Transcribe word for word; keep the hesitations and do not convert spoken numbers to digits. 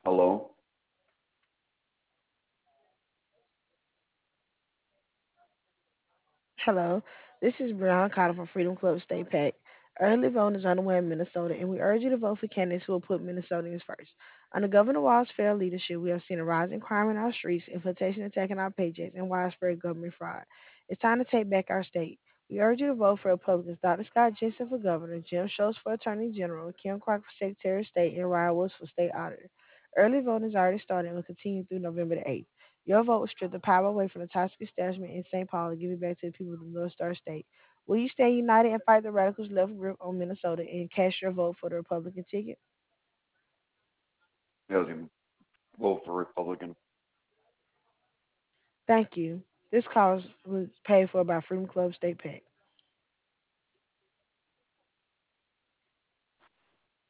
Hello. Hello, this is Brian Cotter from Freedom Club State PAC. Early voting is underway in Minnesota, and we urge you to vote for candidates who will put Minnesotans first. Under Governor Walz's fair leadership, we have seen a rise in crime in our streets, inflation attacking our paychecks, and widespread government fraud. It's time to take back our state. We urge you to vote for Republicans Doctor Scott Jensen for governor, Jim Schultz for attorney general, Kim Clark for secretary of state, and Ryan Woods for state auditor. Early voting has already started and will continue through November the eighth. Your vote will strip the power away from the toxic establishment in Saint Paul and give it back to the people of the North Star State. Will you stay united and fight the radicals' left grip on Minnesota and cast your vote for the Republican ticket? Yes, you vote for Republican. Thank you. This cause was paid for by Freedom Club State PAC.